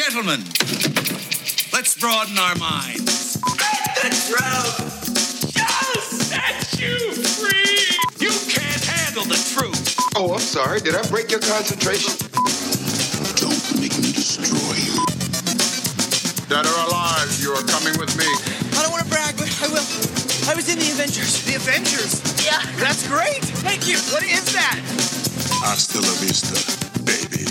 Gentlemen, let's broaden our minds. The truth shall set you free. You can't handle the truth. Oh, I'm sorry. Did I break your concentration? Don't make me destroy you. Dead or alive, you are coming with me. I don't want to brag, but I will. I was in the Avengers. The Avengers? Yeah. That's great. Thank you. What is that? Hasta la vista, baby.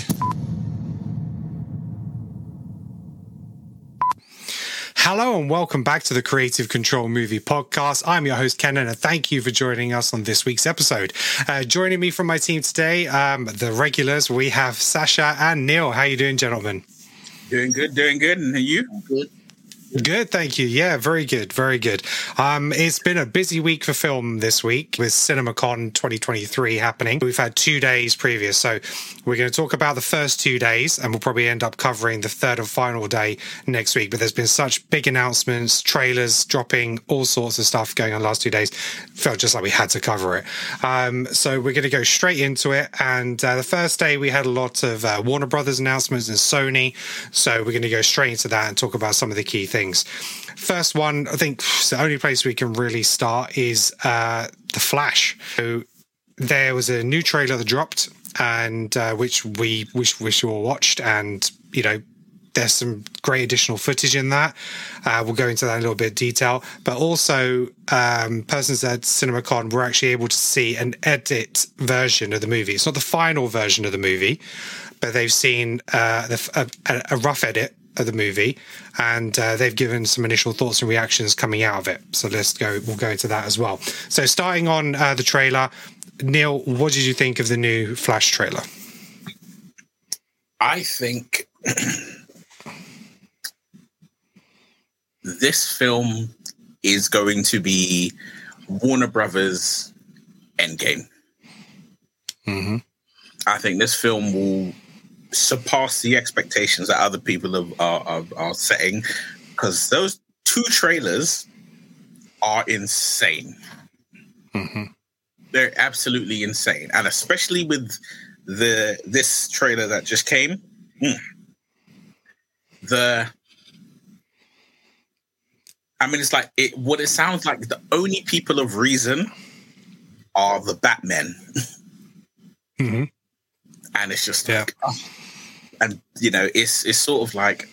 Hello and welcome back to the Creative Control Movie Podcast. I'm your host, Kenan, and thank you for joining us on this week's episode. Joining me from my team today, the regulars, we have Sasha and Neil. How you doing, gentlemen? Doing good. And you? Good. Good, thank you. Yeah, very good. It's been a busy week for film this week with CinemaCon 2023 happening. We've had 2 days previous, so we're going to talk about the first 2 days, and we'll probably end up covering the third and final day next week. But there's been such big announcements, trailers dropping, all sorts of stuff going on the last 2 days. Felt just like we had to cover it. So we're going to go straight into it. And the first day we had a lot of Warner Brothers announcements and Sony. So we're going to go straight into that and talk about some of the key things. First one, I think the only place we can really start is The Flash. So there was a new trailer that dropped, and which we all watched, and you know, there's some great additional footage in that. We'll go into that in a little bit of detail. But also, persons at CinemaCon were actually able to see an edit version of the movie. It's not the final version of the movie, but they've seen a rough edit of the movie, and they've given some initial thoughts and reactions coming out of it. So we'll go into that as well. So starting on the trailer, Neil, what did you think of the new Flash trailer? I think this film is going to be Warner Brothers' Endgame. Mm-hmm. I think this film will surpass the expectations that other people are setting, because those two trailers are insane. Mm-hmm. They're absolutely insane, and especially with this trailer that just came. It's like what it sounds like. The only people of reason are the Batmen. Mm-hmm. And it's just like, and you know, it's sort of like,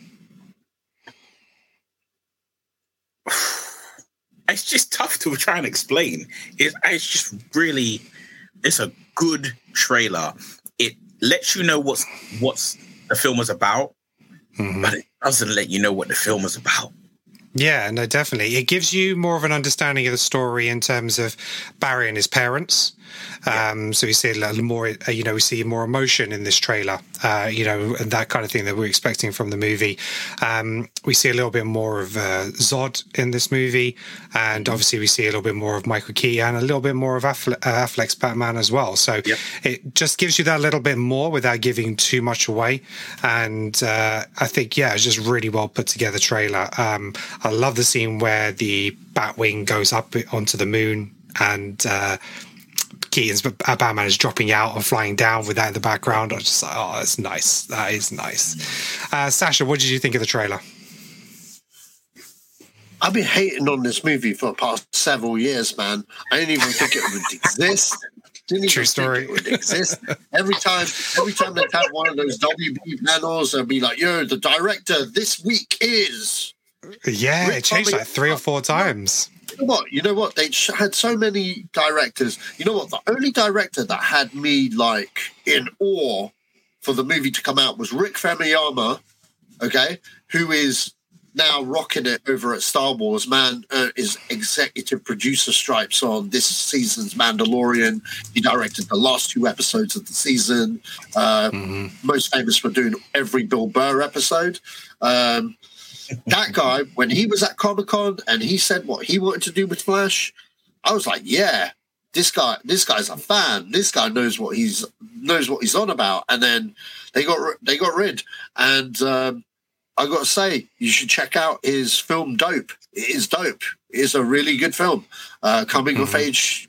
it's just tough to try and explain. It's just really, it's a good trailer. It lets you know what's the film is about, Mm-hmm. but it doesn't let you know what the film is about. Yeah, no, definitely. It gives you more of an understanding of the story in terms of Barry and his parents. So we see a little more, we see more emotion in this trailer, and that kind of thing that we're expecting from the movie. We see a little bit more of Zod in this movie, and obviously we see a little bit more of Michael Keaton and a little bit more of Affleck's Batman as well. So It just gives you that little bit more without giving too much away. And I think, it's just really well put together trailer. I love the scene where the Batwing goes up onto the moon, and Keaton's Batman is dropping out and flying down with that in the background. I was just like, oh, that's nice. That is nice. Sasha, what did you think of the trailer? I've been hating on this movie for the past several years, man. I didn't even think it would exist. True story. Think it would exist. Every time they'd have one of those WB panels, they'd be like, yo, the director this week is... Yeah, it changed like 3 or 4 times. You know what? They had so many directors. You know what? The only director that had me like in awe for the movie to come out was Rick Famuyiwa, okay, who is now rocking it over at Star Wars. Man, is executive producer stripes on this season's Mandalorian. He directed the last 2 episodes of the season. Most famous for doing every Bill Burr episode. That guy, when he was at Comic-Con and he said what he wanted to do with Flash, I was like, yeah, this guy's a fan. This guy knows what he's on about. And then they got rid. And I got to say, you should check out his film Dope. It is dope. It is a really good film. Coming of age,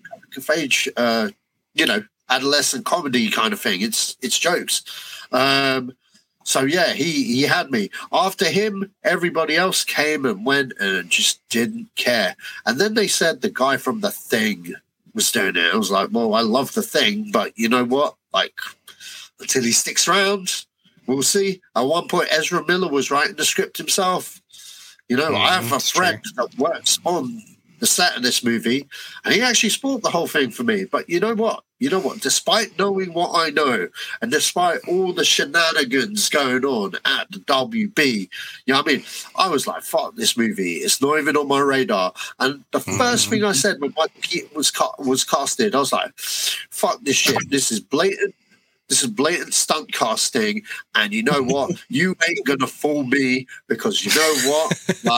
adolescent comedy kind of thing. It's jokes. So yeah, he had me. After him, everybody else came and went and just didn't care. And then they said the guy from The Thing was doing it. I was like, well, I love The Thing, but you know what? Like, until he sticks around, we'll see. At one point, Ezra Miller was writing the script himself. You know, I have a friend that works on the set of this movie, and he actually spoiled the whole thing for me. But you know what? Despite knowing what I know, and despite all the shenanigans going on at the WB, you know what I mean? I was like, fuck this movie. It's not even on my radar. And the first thing I said when Michael Keaton was casted, I was like, fuck this shit. This is blatant. This is blatant stunt casting. And you know what? You ain't going to fool me, because you know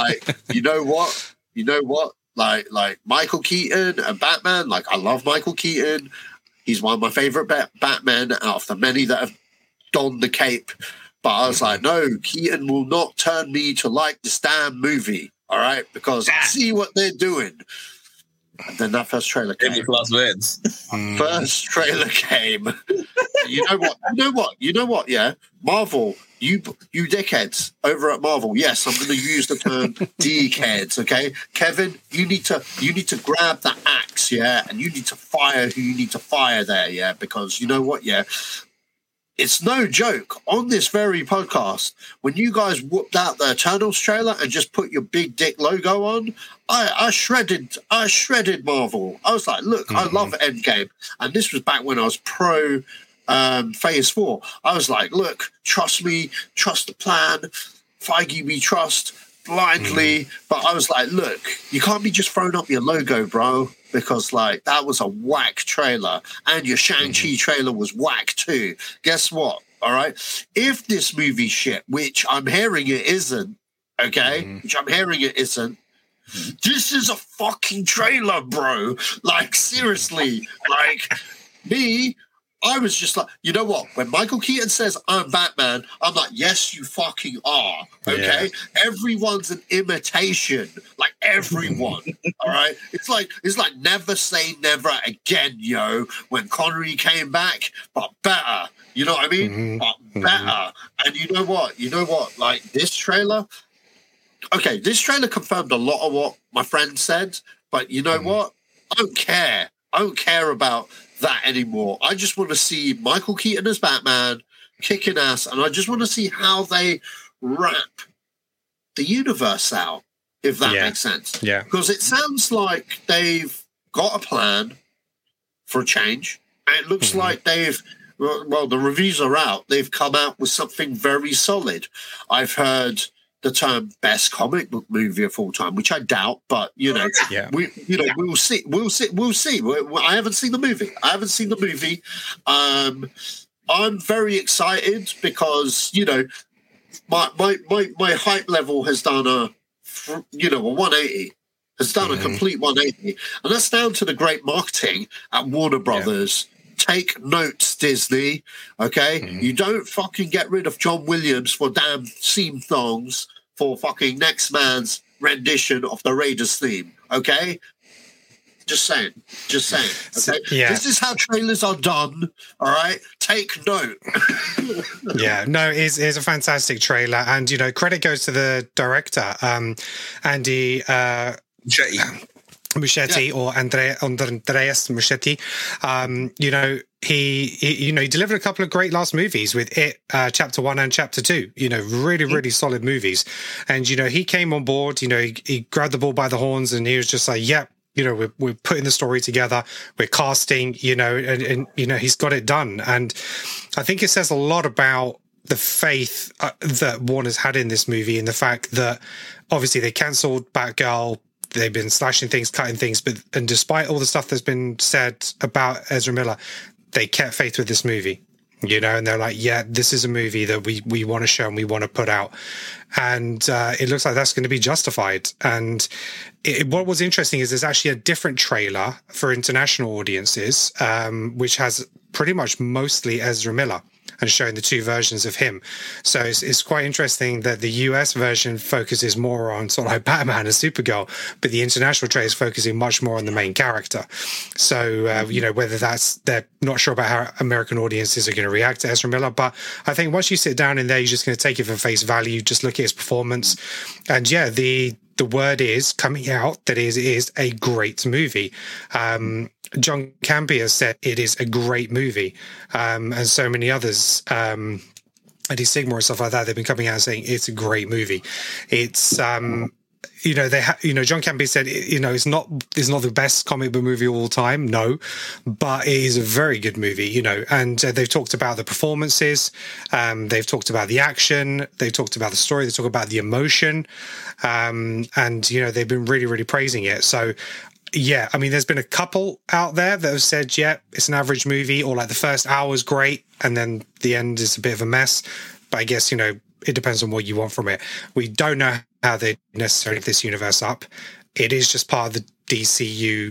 what? Like Michael Keaton and Batman, like I love Michael Keaton. He's one of my favorite Batmen out of the many that have donned the cape. But I was like, no, Keaton will not turn me to like this damn movie. All right, because I see what they're doing. And then that first trailer came. First trailer came. You know what? Yeah, Marvel. You dickheads over at Marvel. Yes, I'm going to use the term dickheads. Okay, Kevin, you need to grab the axe, yeah, and you need to fire who you need to fire there, yeah, because you know what, yeah, it's no joke. On this very podcast, when you guys whooped out the Eternals trailer and just put your big dick logo on, I shredded Marvel. I was like, look, I love Endgame, and this was back when I was pro. Phase 4. I was like, look, trust me, trust the plan. Feige we trust blindly. But I was like, look, you can't be just throwing up your logo, bro, because like that was a whack trailer, and your Shang-Chi trailer was whack too. Guess what? All right, if this movie shit, which I'm hearing it isn't, okay, this is a fucking trailer, bro. Like seriously, like me. I was just like, you know what? When Michael Keaton says I'm Batman, I'm like, yes, you fucking are. Okay, everyone's an imitation, like everyone. All right, it's like never say never again, yo. When Connery came back, but better. You know what I mean? But better. And you know what? Like this trailer. Okay, this trailer confirmed a lot of what my friend said. But you know what? I don't care. I don't care about that anymore. I just want to see Michael Keaton as Batman kicking ass, and I just want to see how they wrap the universe out, if that makes sense. Yeah. Because it sounds like they've got a plan for a change, and it looks like they've, well, the reviews are out. They've come out with something very solid. I've heard the term best comic book movie of all time, which I doubt, but we'll see. I haven't seen the movie. I'm very excited because my hype level has done a 180. Has done a complete 180, and that's down to the great marketing at Warner Brothers. Take notes, Disney. Okay, you don't fucking get rid of John Williams for damn theme songs for fucking next man's rendition of the Raiders theme. Okay, just saying. Okay, this is how trailers are done. All right, take note. It's a fantastic trailer, and credit goes to the director, Andy Muschietti or Andreas Muschietti. He delivered a couple of great last movies with It, Chapter 1 and Chapter 2. Really solid movies. And he came on board. He grabbed the bull by the horns, and he was just like, "Yep, we're putting the story together. We're casting. And he's got it done." And I think it says a lot about the faith that Warner's had in this movie, and the fact that obviously they cancelled Batgirl. They've been slashing things, cutting things, and despite all the stuff that's been said about Ezra Miller, they kept faith with this movie, and they're like, yeah, this is a movie that we want to show and we want to put out. And it looks like that's going to be justified. And what was interesting is there's actually a different trailer for international audiences, which has pretty much mostly Ezra Miller. and showing the two versions of him. So it's quite interesting that the US version focuses more on sort of like Batman and Supergirl, but the international trailer is focusing much more on the main character. So, whether they're not sure about how American audiences are going to react to Ezra Miller, but I think once you sit down in there, you're just going to take it for face value, just look at his performance. And yeah, the word is coming out that it is a great movie. John Campea said it is a great movie, and so many others, Eddie Sigmore and stuff like that, they've been coming out saying it's a great movie. It's John Campea said it's not the best comic book movie of all time, no, but it is a very good movie, and they've talked about the performances, they've talked about the action, they've talked about the story, they talk about the emotion, and they've been really, really praising it. So yeah, I mean, there's been a couple out there that have said, yeah, it's an average movie, or like the first hour is great and then the end is a bit of a mess. But I guess, it depends on what you want from it. We don't know how they necessarily this universe up. It is just part of the DCEU.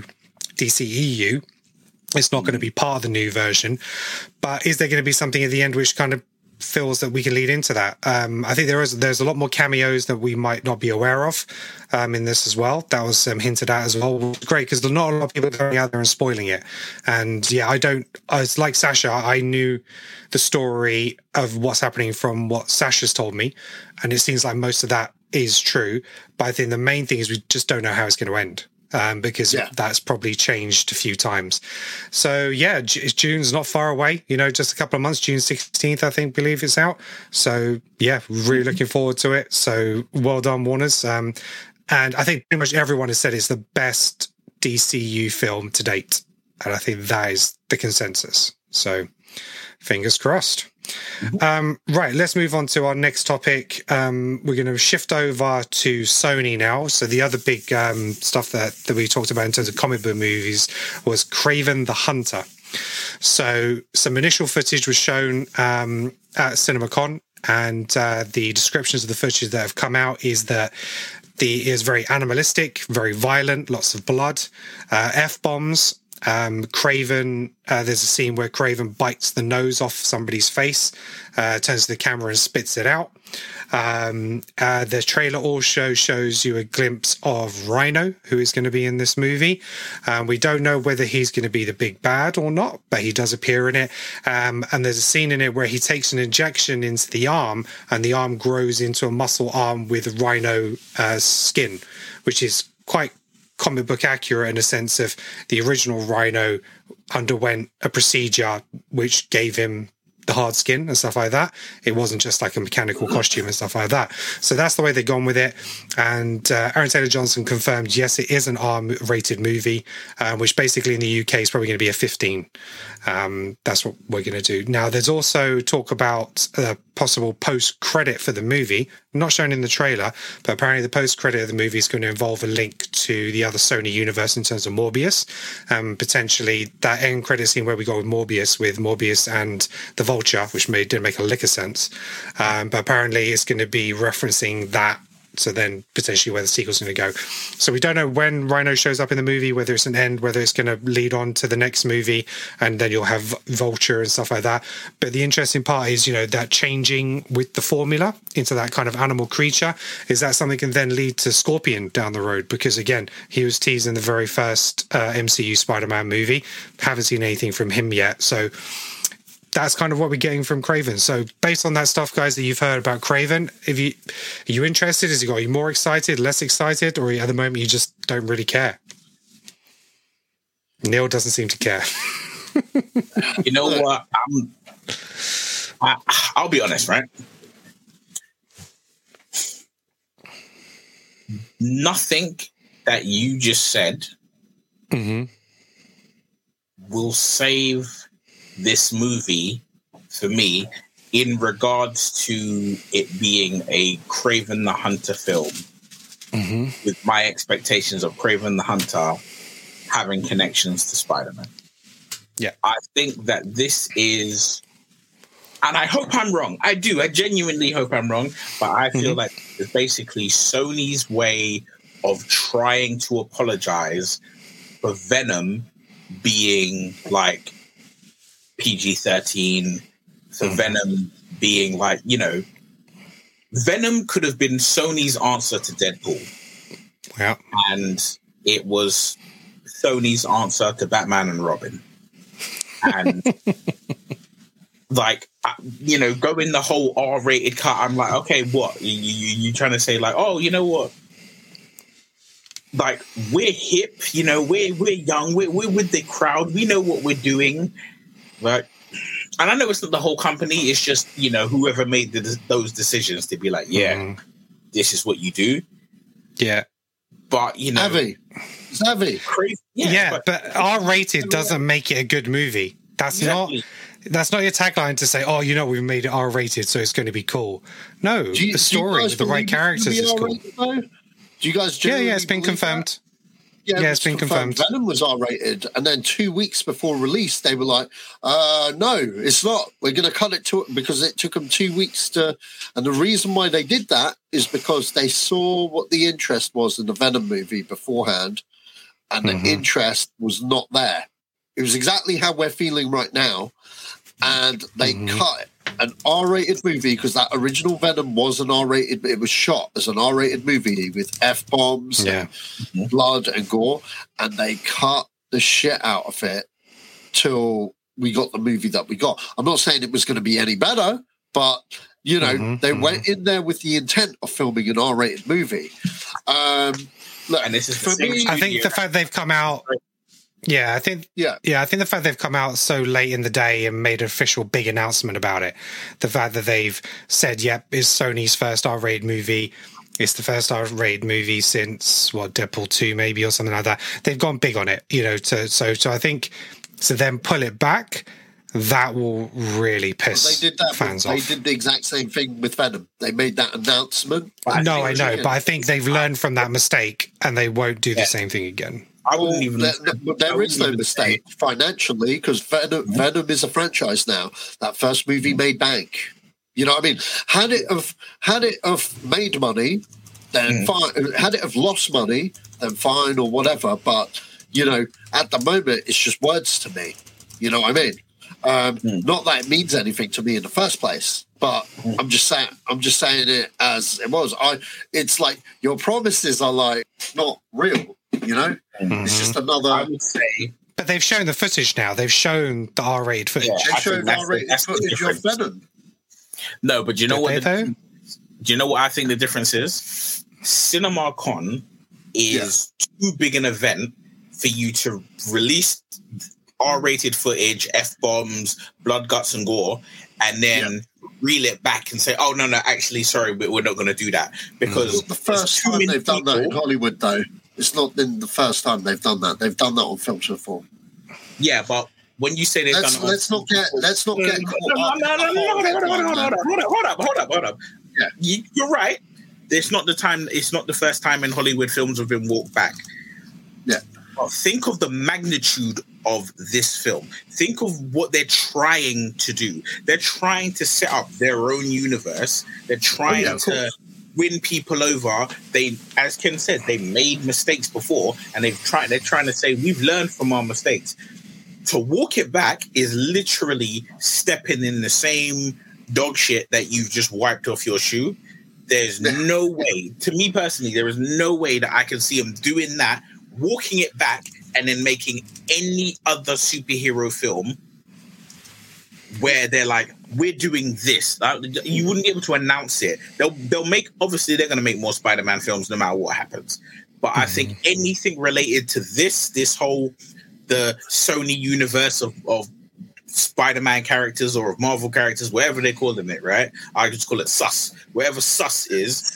It's not going to be part of the new version. But is there going to be something at the end which kind of feels that we can lead into that? I think there's a lot more cameos that we might not be aware of in this as well. That was hinted at as well. Great, because there's not a lot of people going out there and spoiling it. And yeah, it's like Sasha, I knew the story of what's happening from what Sasha's told me, and it seems like most of that is true. But I think the main thing is we just don't know how it's going to end. Because that's probably changed a few times. So yeah, June's not far away, just a couple of months. June 16th, I believe it's out. So yeah, really looking forward to it. So well done, Warners. And I think pretty much everyone has said it's the best DCU film to date. And I think that is the consensus. So fingers crossed. Right, let's move on to our next topic. We're going to shift over to Sony now. So the other big stuff that we talked about in terms of comic book movies was Kraven the Hunter. So some initial footage was shown at CinemaCon, and the descriptions of the footage that have come out is that it is very animalistic, very violent, lots of blood, F-bombs. Kraven, there's a scene where Kraven bites the nose off somebody's face, turns to the camera and spits it out. The trailer also shows you a glimpse of Rhino, who is going to be in this movie. We don't know whether he's going to be the big bad or not, but he does appear in it. And there's a scene in it where he takes an injection into the arm, and the arm grows into a muscle arm with Rhino skin, which is quite comic book accurate in a sense of the original Rhino underwent a procedure which gave him the hard skin and stuff like that. It wasn't just like a mechanical costume and stuff like that. So that's the way they've gone with it. And Aaron Taylor-Johnson confirmed, yes, it is an R-rated movie, which basically in the UK is probably going to be a 15. That's what we're going to do. Now, there's also talk about a possible post-credit for the movie, not shown in the trailer, but apparently the post-credit of the movie is going to involve a link to the other Sony universe in terms of Morbius. Potentially that end credit scene where we got with Morbius and the Vulture, which didn't make a lick of sense. But apparently it's going to be referencing that. So then potentially where the sequel's going to go. So we don't know when Rhino shows up in the movie, whether it's an end, whether it's going to lead on to the next movie, and then you'll have Vulture and stuff like that. But the interesting part is, that changing with the formula into that kind of animal creature, is that something can then lead to Scorpion down the road? Because again, he was teased in the very first MCU Spider-Man movie. Haven't seen anything from him yet. So that's kind of what we're getting from Kraven. So based on that stuff, guys, that you've heard about Kraven, are you interested? Has it got you more excited, less excited, or at the moment you just don't really care? Neil doesn't seem to care. You know what? I'll be honest, right? Nothing that you just said will save this movie for me in regards to it being a Kraven the Hunter film, with my expectations of Kraven the Hunter having connections to Spider-Man. Yeah. I think that this is, and I hope I'm wrong. I genuinely hope I'm wrong, but I feel like it's basically Sony's way of trying to apologize for Venom being like PG-13 for Venom being like, Venom could have been Sony's answer to Deadpool. Yeah. And it was Sony's answer to Batman and Robin. And going the whole R-rated cut, I'm like, okay, what? You trying to say like, oh, you know what? Like, we're hip, we're young, we're with the crowd, we know what we're doing. Like, and I know it's not the whole company, it's just, whoever made those decisions to be like, this is what you do. Yeah. But, Savvy. Crazy. Yeah, but R-rated doesn't make it a good movie. That's not your tagline to say, oh, we made it R-rated, so it's going to be cool. No, the story with the right characters is cool. Though? Do you guys it's been confirmed. Yeah, it's been confirmed. Venom was R-rated, and then 2 weeks before release, they were like, no, it's not. We're going to cut it to it because it took them 2 weeks to... And the reason why they did that is because they saw what the interest was in the Venom movie beforehand, and the interest was not there. It was exactly how we're feeling right now, and they cut an R-rated movie because that original Venom was an R-rated. It was shot as an R-rated movie with F-bombs, and blood and gore, and they cut the shit out of it till we got the movie that we got. I'm not saying it was going to be any better, but they went in there with the intent of filming an R-rated movie. Look, and this is for me, I think the fact they've come out. I think the fact they've come out so late in the day and made an official big announcement about it, the fact that they've said, it's Sony's first R-rated movie, it's the first R-rated movie since Deadpool 2 maybe or something like that. They've gone big on it, so I think to then pull it back, that will really piss fans off. They did the exact same thing with Venom. They made that announcement. I know, but I think they've learned from that mistake and they won't do the same thing again. There is no mistake financially because Venom is a franchise now. That first movie made bank. You know what I mean? Had it have made money, then fine. Had it have lost money, then fine or whatever. But at the moment, it's just words to me. You know what I mean? Not that it means anything to me in the first place, but I'm just saying it as it was. It's like your promises are like not real. It's just another. I would say, but they've shown the footage now. They've shown the R-rated footage. They showed R-rated footage of Venom. No, but do you know what? Do you know what I think the difference is? CinemaCon is too big an event for you to release R-rated footage, F-bombs, blood, guts, and gore, and then reel it back and say, "Oh no, actually, sorry, we're not going to do that." Because the first time they've done that in Hollywood, though. It's not been the first time they've done that. They've done that on films before. Yeah, but when you say they've done it on... Let's not get Hold up. Yeah. You're right. It's not the first time in Hollywood films have been walked back. Yeah. But think of the magnitude of this film. Think of what they're trying to do. They're trying to set up their own universe. They're trying to win people over. They, as Ken said, they made mistakes before, and they're trying to say we've learned from our mistakes. To walk it back is literally stepping in the same dog shit that you've just wiped off your shoe. There's no way, to me personally, there is no way that I can see them doing that, walking it back, and then making any other superhero film where they're like, we're doing this. You wouldn't be able to announce it. They'll make, obviously they're going to make more Spider-Man films no matter what happens. But I think anything related to this whole, the Sony universe of Spider-Man characters or of Marvel characters, whatever they're calling it, right? I just call it sus. Wherever sus is,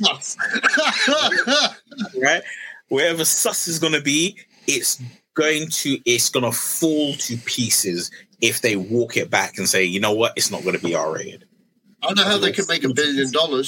right? Wherever sus is going to be, it's going to fall to pieces if they walk it back and say, you know what, it's not going to be R-rated. I know how they can make $1 billion.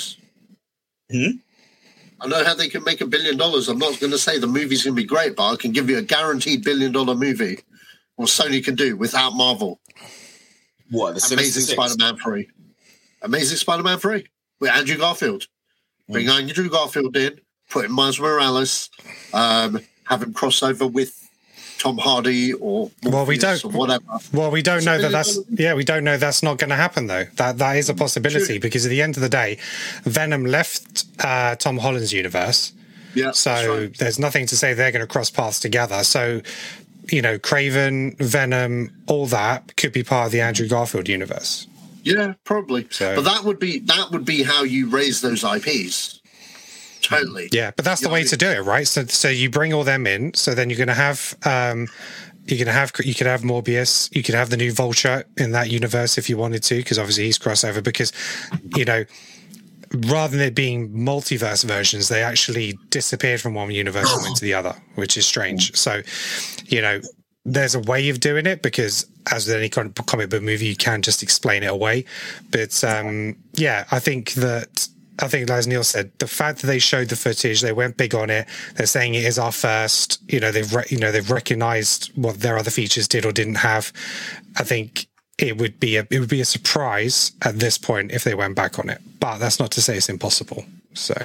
I know how they can make $1 billion. I'm not going to say the movie's going to be great, but I can give you a guaranteed $1 billion movie. What Sony can do without Marvel. What? Amazing Spider-Man 3. Amazing Spider-Man 3 with Andrew Garfield. Bring Andrew Garfield in, put in Miles Morales, have him cross over with Tom Hardy or Morpheus or whatever. Well, we don't know we don't know that's not going to happen though. That is a possibility because at the end of the day, Venom left Tom Holland's universe. Yeah. So there's nothing to say they're going to cross paths together. So, Craven, Venom, all that could be part of the Andrew Garfield universe. Yeah, probably. So, but that would be how you raise those IPs. Totally. Yeah, but that's the way to do it, right? So you bring all them in. So then you're going to have you could have Morbius. You could have the new Vulture in that universe if you wanted to, because obviously he's crossover. Because rather than it being multiverse versions, they actually disappeared from one universe and went to the other, which is strange. So, there's a way of doing it because, as with any kind of comic book movie, you can just explain it away. But I think as Neil said, the fact that they showed the footage, they went big on it. They're saying it is our first. They've recognized what their other features did or didn't have. I think it would be a surprise at this point if they went back on it. But that's not to say it's impossible. So,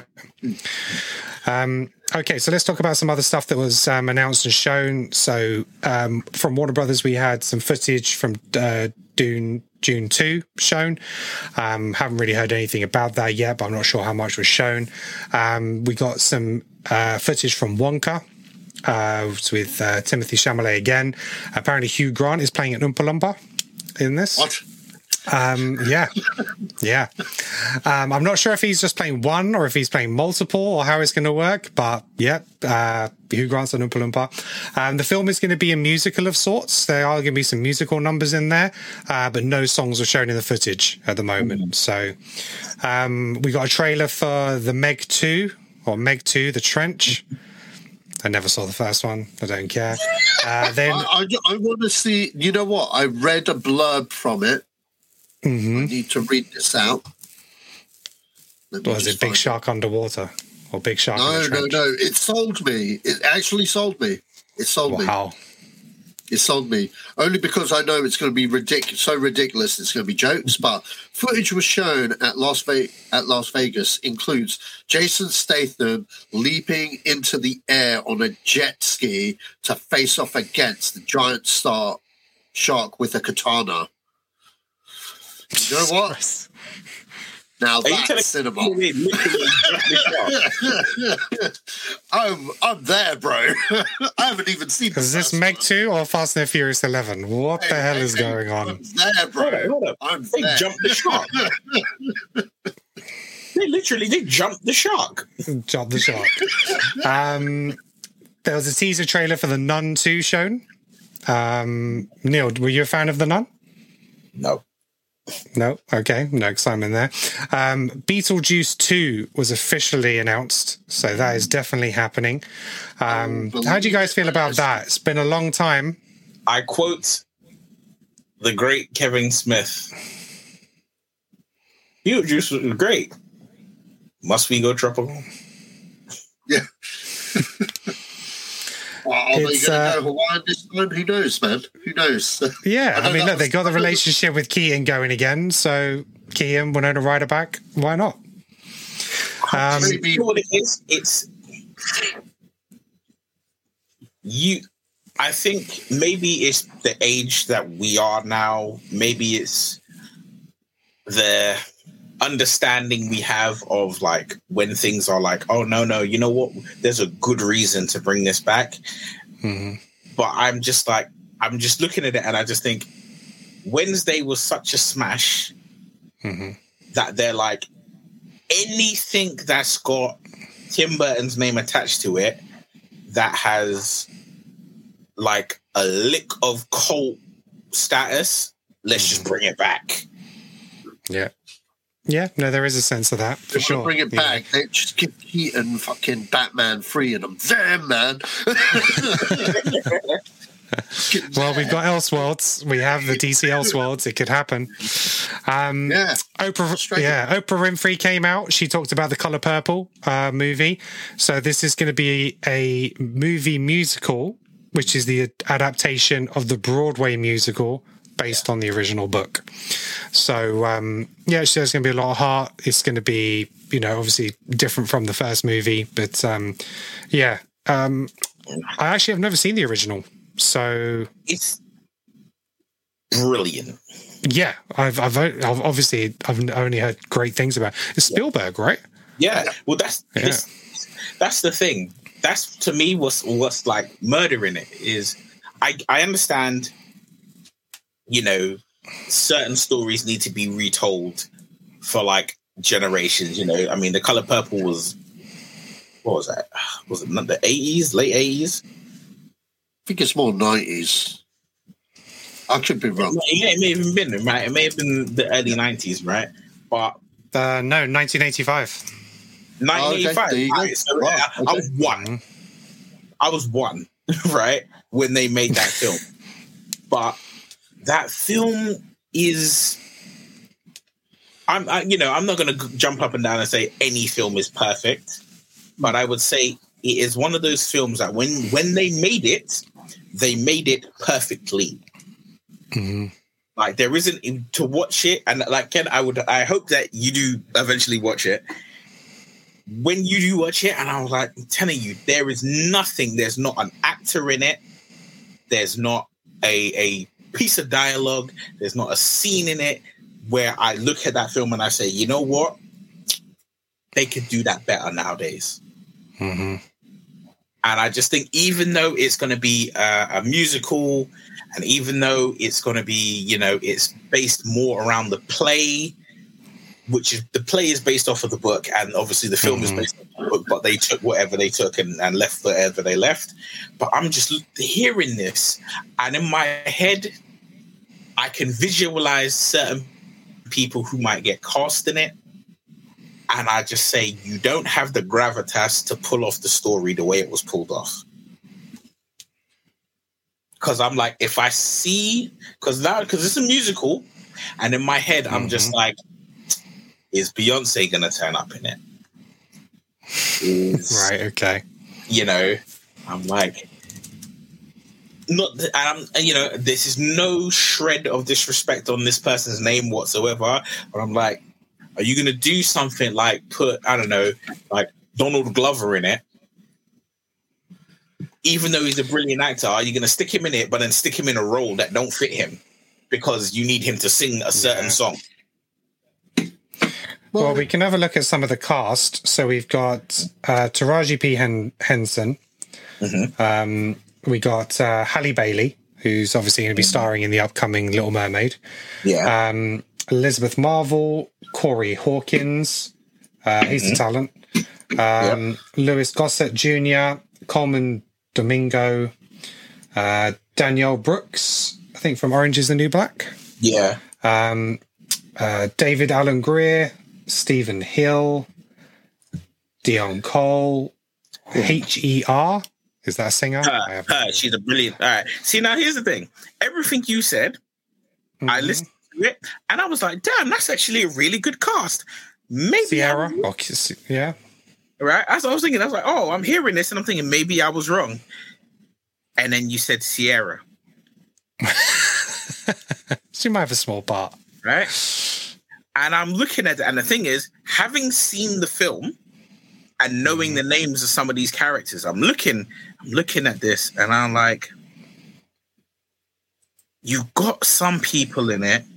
okay, so let's talk about some other stuff that was announced and shown. So, from Warner Brothers, we had some footage from Dune 2 shown. Haven't really heard anything about that yet, but I'm not sure how much was shown. We got some footage from Wonka with Timothée Chalamet again. Apparently, Hugh Grant is playing an Oompa Loompa in this. What? Yeah. I'm not sure if he's just playing one or if he's playing multiple or how it's going to work, but Hugh Grant's an Oompa Loompa. The film is going to be a musical of sorts. There are going to be some musical numbers in there, but no songs are shown in the footage at the moment. So we got a trailer for the Meg 2 or Meg 2, The Trench. I never saw the first one. I don't care. Then I want to see. You know what? I read a blurb from it. Mm-hmm. I need to read this out. Was it Big Shark Underwater or Big Shark? No. It sold me. It actually sold me. It sold me. Wow. It sold me only because I know it's going to be ridiculous. So ridiculous, it's going to be jokes. But footage was shown at Las Vegas includes Jason Statham leaping into the air on a jet ski to face off against the giant shark with a katana. You know what? Now that's cinema. I'm there, bro. I haven't even seen. Is this Meg 2 or Fast and the Furious 11? What the hell is going on? I'm there, bro. Hold up. They jumped the shark. They jumped the shark. Jumped the shark. There was a teaser trailer for The Nun 2 shown. Neil, were you a fan of The Nun? No. Okay. No excitement there. Beetlejuice 2 was officially announced, so that is definitely happening. How do you guys feel about that? It's been a long time. I quote the great Kevin Smith. Beetlejuice was great. Must we go tropical? Yeah. Are they going to go Hawaiian this time? Who knows, man? Who knows? Yeah, I mean, look, they got the relationship with Keaton going again, so Keaton, Winona Ryder back. Why not? You know what it is? It's you. I think maybe it's the age that we are now. Maybe it's the understanding we have of like when things are like, oh no, you know what? There's a good reason to bring this back. Mm-hmm. But I'm just looking at it and I just think Wednesday was such a smash that they're like anything that's got Tim Burton's name attached to it that has like a lick of cult status, let's just bring it back. Yeah, no, there is a sense of that for sure. Bring it back. They just give Keaton fucking Batman free and I'm there, man. Well, we've got Elseworlds. We have the DC Elseworlds. It could happen. Oprah Winfrey came out. She talked about the Color Purple movie. So this is going to be a movie musical, which is the adaptation of the Broadway musical based on the original book. So, she says there's going to be a lot of heart. It's going to be, obviously different from the first movie. But, I actually have never seen the original. So it's brilliant. Yeah, I've obviously only heard great things about it. It's Spielberg, right? Yeah. Well, that's the thing. That's, to me, what's like murdering it is I understand, you know, certain stories need to be retold for like generations, you know. I mean, The Color Purple was, what was that? Was it the 80s, late 80s? I think it's more 90s. I could be wrong. Yeah, it may have been, right? It may have been the early 90s, right? But no, 1985. 1985. Okay, right, so I was one. I was one, right, when they made that film. But that film is, I'm not going to jump up and down and say any film is perfect, but I would say it is one of those films that when they made it perfectly. Mm-hmm. Like, there isn't to watch it, and like Ken, I hope that you do eventually watch it. When you do watch it, and I was like, I'm telling you, there is nothing. There's not an actor in it. There's not a piece of dialogue. There's not a scene in it where I look at that film and I say, you know what? They could do that better nowadays. Mm-hmm. And I just think, even though it's going to be a musical, and even though it's going to be, you know, it's based more around the play, which is, the play is based off of the book, and obviously the film is based off the book, but they took whatever they took and left whatever they left. But I'm just hearing this, and in my head, I can visualize certain people who might get cast in it. And I just say, you don't have the gravitas to pull off the story the way it was pulled off. Because I'm like, if I see, because it's a musical, and in my head, I'm just like, is Beyonce going to turn up in it? Right, okay. You know, I'm like, you know, this is no shred of disrespect on this person's name whatsoever, but I'm like, are you going to do something like put, I don't know, like Donald Glover in it? Even though he's a brilliant actor, are you going to stick him in it, but then stick him in a role that don't fit him because you need him to sing a certain song? Well, we can have a look at some of the cast. So we've got Taraji P. Henson. Mm-hmm. We got Halle Bailey, who's obviously going to be starring in the upcoming Little Mermaid. Yeah. Elizabeth Marvel, Corey Hawkins, he's a talent. Louis Gossett Jr., Coleman Domingo, Danielle Brooks, I think from Orange is the New Black. Yeah. David Alan Grier, Stephen Hill, Dion Cole, H.E.R. Is that a singer? She's a brilliant. All right. See, now here's the thing. Everything you said, I listened to it, and I was like, damn, that's actually a really good cast. Maybe Sierra. Yeah. Right? As I was thinking, I was like, oh, I'm hearing this, and I'm thinking maybe I was wrong. And then you said Sierra. She might have a small part. Right? And I'm looking at it, and the thing is, having seen the film and knowing the names of some of these characters, I'm looking at this, and I'm like, you got some people in it,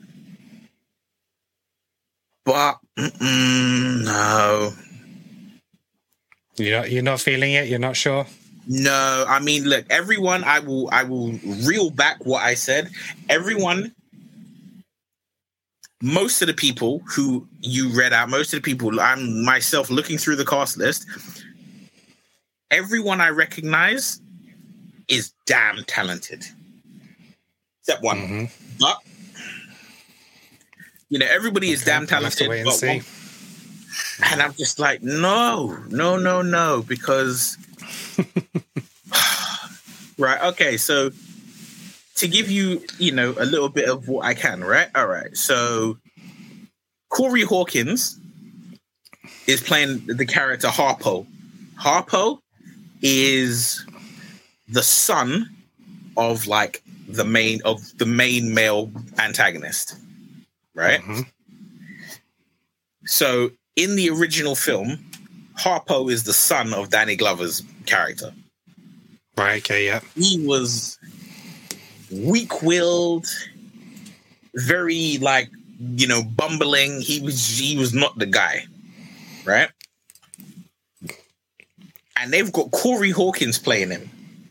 but no. You're not feeling it? You're not sure? No, I mean, look, everyone, I will reel back what I said. Everyone, most of the people who you read out, most of the people, I'm myself looking through the cast list, everyone I recognize is damn talented. Except one. Mm-hmm. But, you know, everybody is damn talented. We'll have to wait and see. And I'm just like, no, because... Right, okay, so to give you, you know, a little bit of what I can, right? All right, so Corey Hawkins is playing the character Harpo. Harpo is the son of, like, the main male antagonist, right? Mm-hmm. So in the original film, Harpo is the son of Danny Glover's character. Right, okay, yeah. He was weak-willed, very bumbling. He was not the guy, right? And they've got Corey Hawkins playing him.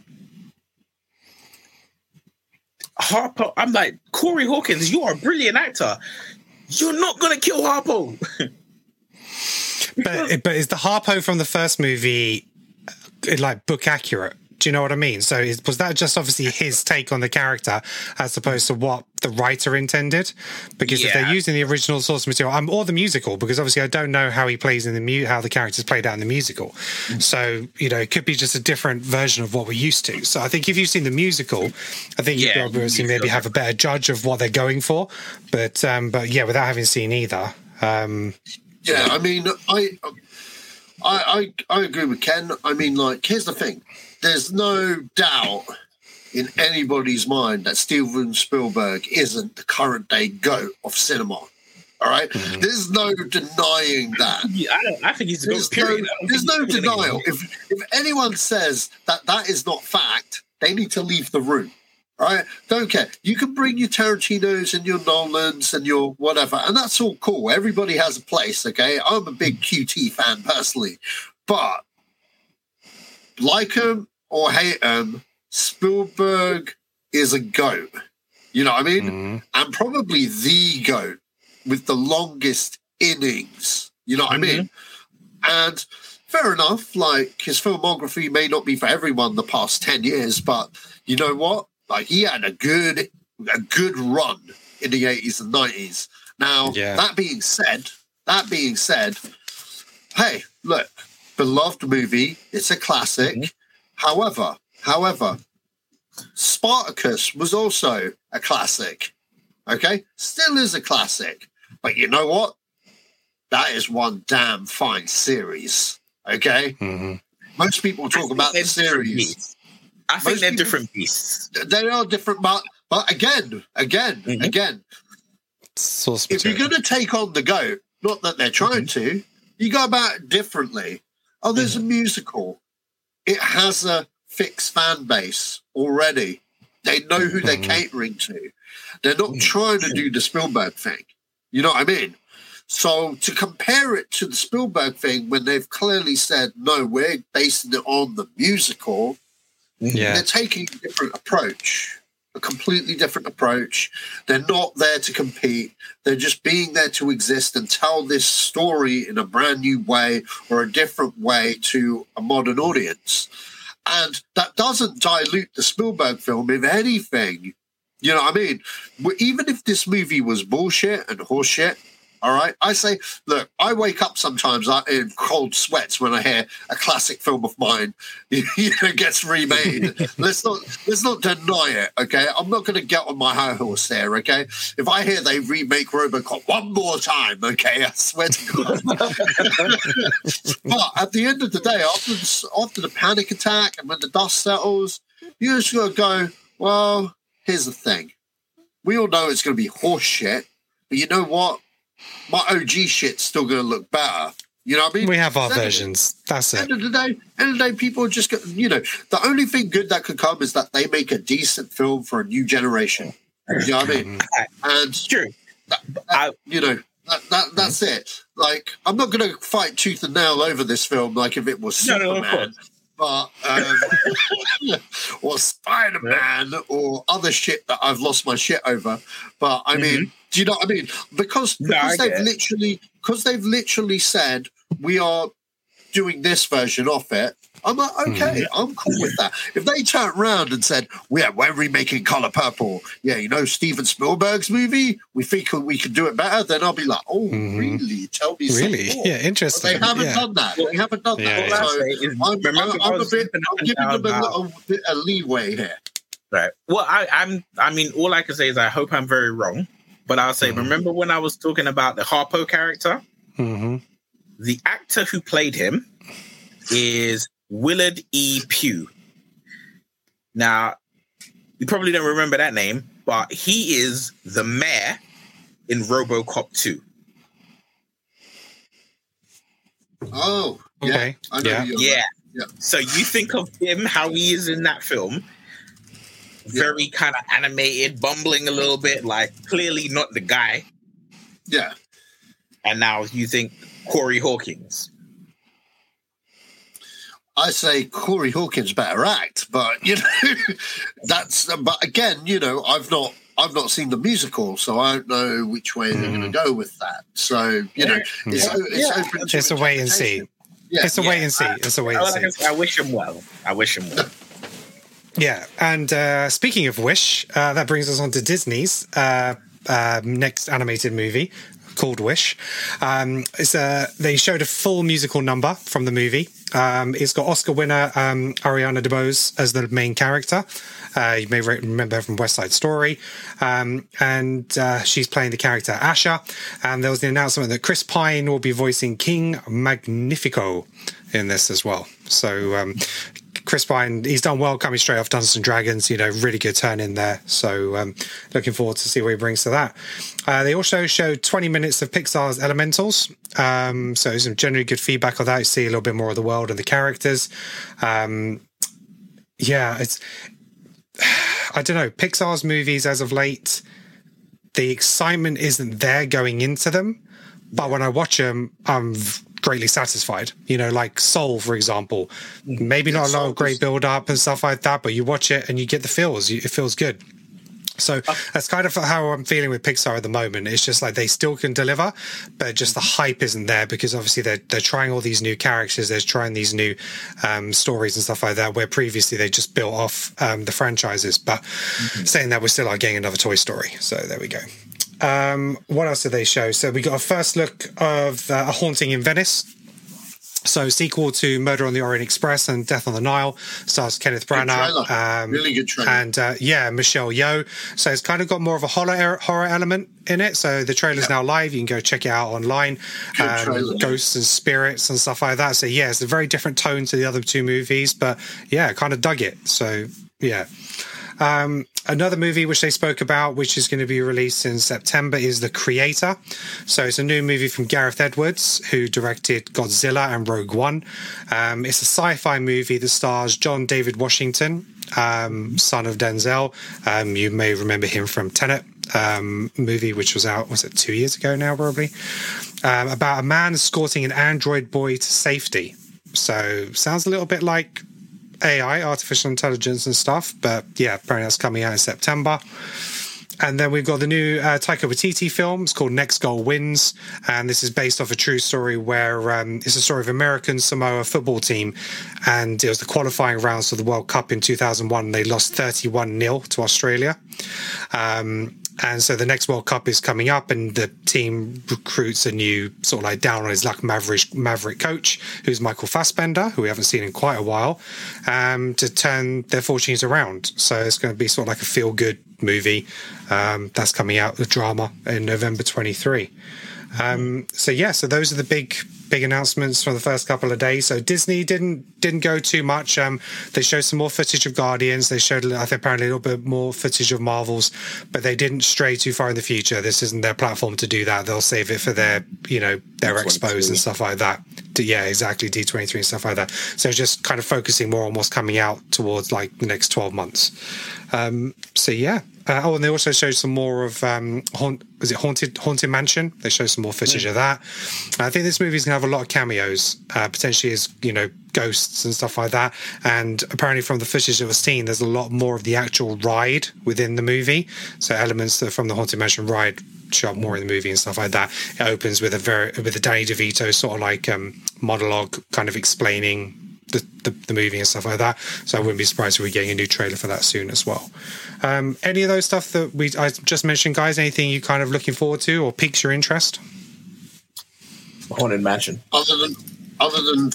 Harpo, I'm like, Corey Hawkins, you are a brilliant actor. You're not gonna kill Harpo. But is the Harpo from the first movie book accurate? Do you know what I mean? So was that just obviously his take on the character as opposed to what the writer intended? Because if they're using the original source material, or the musical, because obviously I don't know how he plays in how the character's played out in the musical. So, it could be just a different version of what we're used to. So I think if you've seen the musical, I think you could obviously maybe have a better judge of what they're going for. But without having seen either. I mean, I agree with Ken. I mean, here's the thing. There's no doubt in anybody's mind that Steven Spielberg isn't the current day GOAT of cinema. All right? Mm-hmm. There's no denying that. I think he's the GOAT, period. There's no denial. If anyone says that is not fact, they need to leave the room. All right? Don't care. You can bring your Tarantinos and your Nolans and your whatever, and that's all cool. Everybody has a place, okay? I'm a big QT fan personally. But like him or hate him, Spielberg is a GOAT. You know what I mean? Mm-hmm. And probably the GOAT with the longest innings. You know what I mean? And fair enough, his filmography may not be for everyone the past 10 years, but you know what? He had a good run in the 80s and 90s. Now, that being said, hey, look, beloved movie, it's a classic. Mm-hmm. However, Spartacus was also a classic. Okay? Still is a classic. But you know what? That is one damn fine series. Okay? Mm-hmm. Most people talk about the series. I think they're different beasts. They are different, but again, if you're going to take on the GOAT, not that they're trying to, you go about it differently. Oh, there's a musical. It has a fixed fan base already. They know who they're catering to. They're not trying to do the Spielberg thing. You know what I mean? So to compare it to the Spielberg thing when they've clearly said, no, we're basing it on the musical, they're taking a different approach, a completely different approach. They're not there to compete. They're just being there to exist and tell this story in a brand new way or a different way to a modern audience. And that doesn't dilute the Spielberg film, if anything. You know what I mean? Even if this movie was bullshit and horseshit, all right, I say, look, I wake up sometimes in cold sweats when I hear a classic film of mine gets remade. let's not deny it, okay? I'm not going to get on my high horse there, okay? If I hear they remake RoboCop one more time, okay, I swear to God. But at the end of the day, after the panic attack and when the dust settles, you just got to go, well, here's the thing. We all know it's going to be horse shit, but you know what? My OG shit's still going to look better. You know what I mean? We have our versions. That's it. End of the day, people just get, the only thing good that could come is that they make a decent film for a new generation. You know what I mean? And true. That's it. I'm not going to fight tooth and nail over this film like if it was Superman. But or Spider-Man or other shit that I've lost my shit over. But I mean, do you know what I mean? Because they've literally said we are doing this version of it. I'm like, okay, I'm cool with that. If they turned around and said, we're remaking Color Purple, Steven Spielberg's movie, we think we can do it better, then I'll be like, oh, really? Tell me really? Some more. Yeah, interesting. But they haven't done that. They haven't done that. So I'm giving them a little bit of leeway here. Right. Well, I mean, all I can say is I hope I'm very wrong, but I'll say, remember when I was talking about the Harpo character? The actor who played him is Willard E. Pugh. Now, you probably don't remember that name, but he is the mayor in RoboCop 2. Oh, yeah. Okay. I know yeah. So you think of him, how he is in that film. very kind of animated, bumbling a little bit, like clearly not the guy. Yeah. And now you think Corey Hawkins. I say Corey Hawkins better act, but you know, but again, you know, I've not seen the musical, so I don't know which way they're going to go with that. So, you know, it's open to it's a wait and see. Yeah. It's a wait and see. It's a wait and see. I wish him well. Yeah, and speaking of Wish, that brings us on to Disney's next animated movie called Wish. They showed a full musical number from the movie. It's got Oscar winner Ariana DeBose as the main character. You may remember her from West Side Story. And she's playing the character Asha. And there was the announcement that Chris Pine will be voicing King Magnifico in this as well. So Chris Pine, he's done well coming straight off Dungeons and Dragons, you know, really good turn in there. So looking forward to see what he brings to that. They also showed 20 minutes of Pixar's Elementals. So some generally good feedback on that. You see a little bit more of the world and the characters. I don't know, Pixar's movies as of late, the excitement isn't there going into them. But when I watch them, I'm greatly satisfied. You know, like Soul, for example. Maybe not a lot of great build-up and stuff like that, but you watch it and you get the feels. It feels good. So that's kind of how I'm feeling with Pixar at the moment. It's just like they still can deliver, but just the hype isn't there because obviously they're trying all these new characters. They're trying these new stories and stuff like that, where previously they just built off the franchises. But saying that, we're still like getting another Toy Story. So there we go. What else did they show? So we got a first look of A Haunting in Venice. So sequel to Murder on the Orient Express and Death on the Nile. Stars Kenneth Branagh. Really good trailer. And Michelle Yeoh. So it's kind of got more of a horror element in it. So the trailer's now live. You can go check it out online. Ghosts and spirits and stuff like that. So yeah, it's a very different tone to the other two movies. But yeah, kind of dug it. So yeah. Another movie which they spoke about, which is going to be released in September, is The Creator. So it's a new movie from Gareth Edwards, who directed Godzilla and Rogue One. It's a sci-fi movie that stars John David Washington, son of Denzel. You may remember him from Tenet movie, which was out, was it 2 years ago now, probably? About a man escorting an android boy to safety. So sounds a little bit like AI, artificial intelligence and stuff, but yeah, apparently that's coming out in September. And then we've got the new Taika Waititi film. It's called Next Goal Wins, and this is based off a true story where it's a story of American Samoa football team, and it was the qualifying rounds for the World Cup in 2001. They lost 31-0 to Australia. And so the next World Cup is coming up, and the team recruits a new sort of like down on his luck maverick coach, who's Michael Fassbender, who we haven't seen in quite a while, to turn their fortunes around. So it's going to be sort of like a feel-good movie that's coming out, the drama, in November 23. So those are the big announcements from the first couple of days. So Disney didn't go too much. They showed some more footage of Guardians. They showed, I think, apparently a little bit more footage of Marvels, but they didn't stray too far in the future. This isn't their platform to do that. They'll save it for their expos and stuff like that. Yeah, exactly, D23 and stuff like that. So just kind of focusing more on what's coming out towards like the next 12 months. And they also showed some more of Haunted Mansion. They showed some more footage of that. I think this movie's gonna have a lot of cameos, potentially as ghosts and stuff like that. And apparently, from the footage that was seen, there's a lot more of the actual ride within the movie. So elements from the Haunted Mansion ride show up more in the movie and stuff like that. It opens with a Danny DeVito sort of like monologue, kind of explaining the movie and stuff like that. So I wouldn't be surprised if we're getting a new trailer for that soon as well. Any of those stuff that I just mentioned, guys, anything you kind of looking forward to or piques your interest? Haunted Mansion. Other than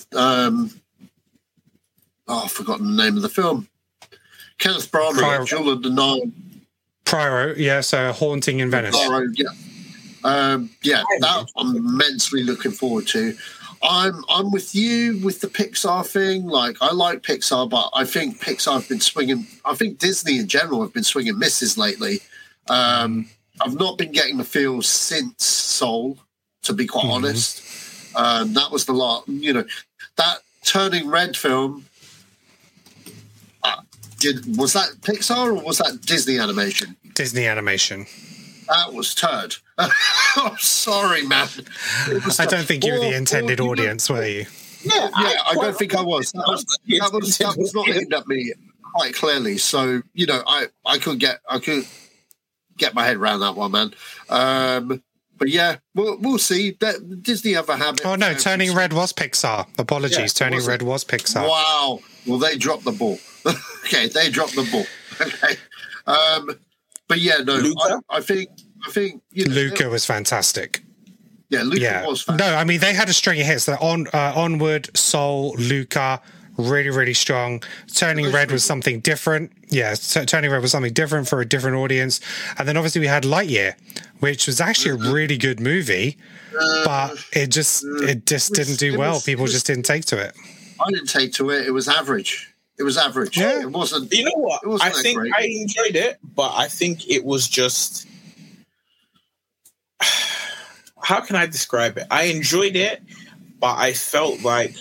I've forgotten the name of the film. Kenneth Branagh, Jewel of the Nile. Poirot, yeah, so Haunting in Venice. Poirot, yeah. That I'm immensely looking forward to. I'm with you with the Pixar thing. Like, I like Pixar, but I think Pixar have been swinging. I think Disney in general have been swinging misses lately. I've not been getting the feels since Soul, to be quite honest. That was the lot. That Turning Red film. Was that Pixar or was that Disney animation? Disney animation. That was turd. I'm sorry, man. I don't think you were the intended audience, were you? Yeah, I don't think I was. That was not aimed at me quite clearly. So I could get my head around that one, man. But yeah, we'll see. Disney have a habit. Oh no, Turning Red was Pixar. Apologies, Turning Red was Pixar. Wow. Well, they dropped the ball. Okay, they dropped the ball. Okay. But yeah, no, I think Luca was fantastic. Yeah, Luca was fantastic. No, I mean they had a string of hits. Onward, Soul, Luca, really, really strong. Turning Red was something different. Yeah, Turning Red was something different for a different audience. And then obviously we had Lightyear, which was actually a really good movie, but it just didn't do well. People just didn't take to it. I didn't take to it. It was average. Yeah. It wasn't. You know what? I think great. I enjoyed it, but I think it was just. How can I describe it? I enjoyed it, but I felt like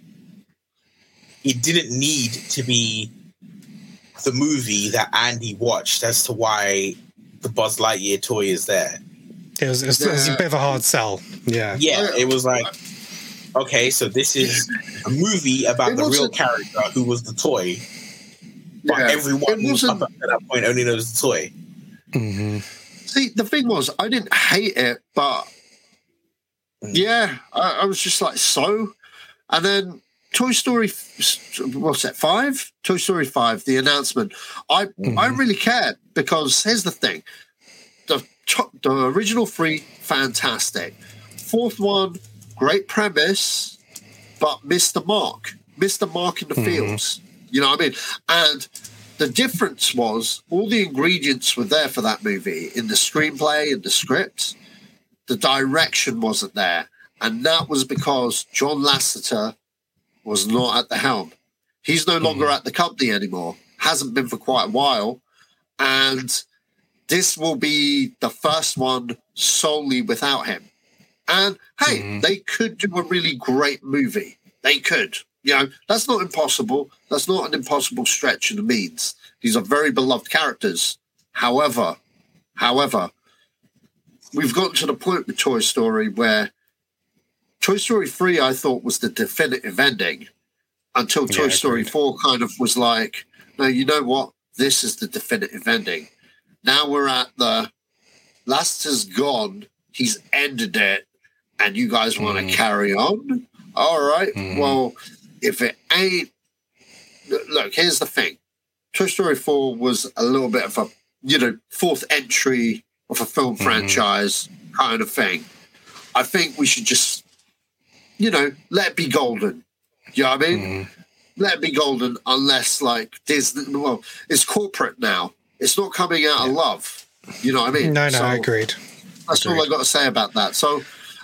it didn't need to be the movie that Andy watched as to why the Buzz Lightyear toy is there. It was a bit of a hard sell. Yeah. Yeah, it was like, okay, so this is a movie about the real character who was the toy, but everyone who's up at that point only knows the toy. Mm-hmm. See, the thing was, I didn't hate it, but yeah, I was just like, so? And then Toy Story, what's that, 5? Toy Story 5, the announcement. I really cared because here's the thing. The original 3, fantastic. 4th one, great premise, but missed the mark. Missed the mark in the fields. You know what I mean? And the difference was all the ingredients were there for that movie in the screenplay and the script. The direction wasn't there. And that was because John Lasseter was not at the helm. He's no longer at the company anymore. Hasn't been for quite a while. And this will be the first one solely without him. And hey, they could do a really great movie. They could. You know, that's not impossible. That's not an impossible stretch in the means. These are very beloved characters. However, we've gotten to the point with Toy Story where Toy Story 3, I thought, was the definitive ending until Toy Story 4 kind of was like, no, you know what? This is the definitive ending. Now we're at the Lasseter's gone. He's ended it. And you guys want to carry on? All right. Well, if it ain't... Look, here's the thing. Toy Story 4 was a little bit of a, fourth entry of a film franchise kind of thing. I think we should just, let it be golden. You know what I mean? Let it be golden unless, like, Disney... Well, it's corporate now. It's not coming out of love. You know what I mean? No, I agreed. That's all I got to say about that. So...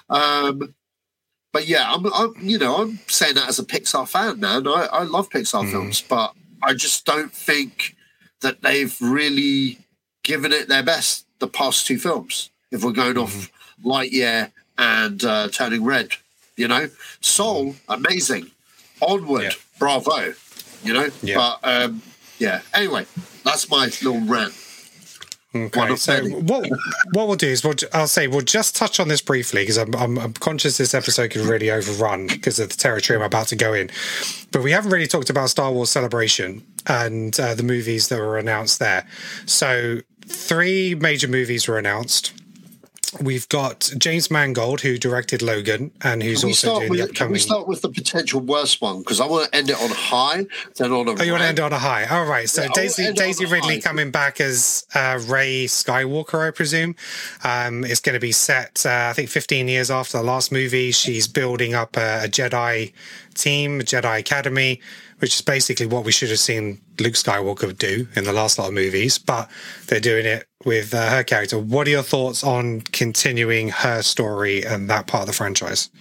but yeah, I'm saying that as a Pixar fan, man. I love Pixar films, but I just don't think that they've really given it their best the past 2 films. If we're going off Lightyear and Turning Red, Soul, amazing. Onward, bravo. But anyway, that's my little rant. Okay, so what we'll do is we'll just touch on this briefly because I'm conscious this episode could really overrun because of the territory I'm about to go in. But we haven't really talked about Star Wars Celebration and the movies that were announced there. So 3 major movies were announced. We've got James Mangold, who directed Logan, and who's also doing the upcoming... Can we start with the potential worst one? Because I want to end it on a high, then on a... Oh, you want to end it on a high? All right. So Daisy Ridley coming back as Rey Skywalker, I presume. It's going to be set, I think, 15 years after the last movie. She's building up a Jedi team, a Jedi Academy, which is basically what we should have seen Luke Skywalker do in the last lot of movies, but they're doing it with her character. What are your thoughts on continuing her story and that part of the franchise?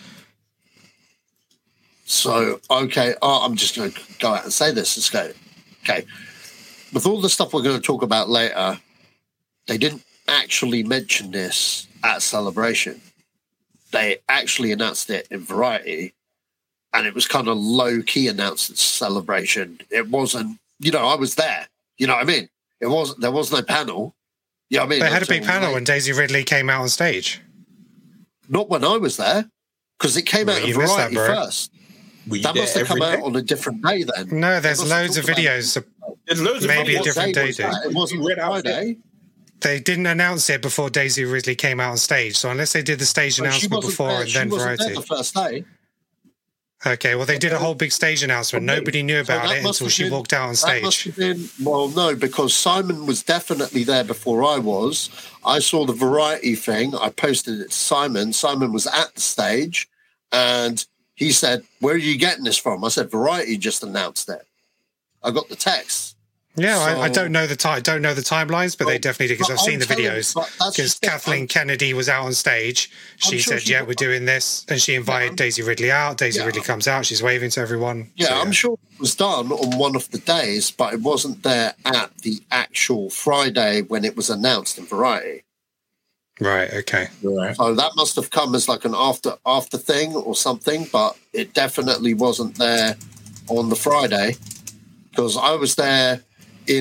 So, okay, I'm just going to go out and say this. Let's go. Okay. With all the stuff we're going to talk about later, they didn't actually mention this at Celebration. They actually announced it in Variety, and it was kind of low-key announced at Celebration. It wasn't I was there. You know what I mean? There was no panel. You know what I mean? They had a big panel when Daisy Ridley came out on stage. Not when I was there, because it came out in Variety first. That must have come out on a different day then. No, there's loads of videos. There's loads of maybe videos. a different day. It wasn't Friday. They didn't announce it before Daisy Ridley came out on stage. So unless they did the stage announcement before and then Variety. She wasn't there the first day. Okay, well, they did a whole big stage announcement. Nobody knew about it until she walked out on stage. That must have been, well, no, because Simon was definitely there before I was. I saw the Variety thing. I posted it to Simon. Simon was at the stage, and he said, "Where are you getting this from?" I said, "Variety just announced it." I got the text. Yeah, so, I don't know the timelines, but they definitely did, because I've seen the videos. Because Kathleen Kennedy was out on stage. She said, "Yeah, we're doing this," and she invited Daisy Ridley out. Daisy Ridley comes out. She's waving to everyone. Yeah, so, I'm sure it was done on one of the days, but it wasn't there at the actual Friday when it was announced in Variety. Right. Okay. Right. So that must have come as like an after thing or something, but it definitely wasn't there on the Friday, because I was there. I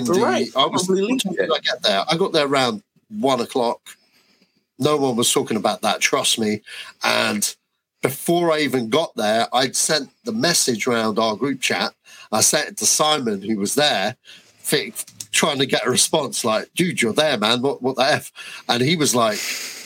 get there. I got there around 1:00. No one was talking about that, trust me. And before I even got there, I'd sent the message around our group chat. I sent it to Simon, who was there, trying to get a response like, "Dude, you're there, man. What the F?" And he was like,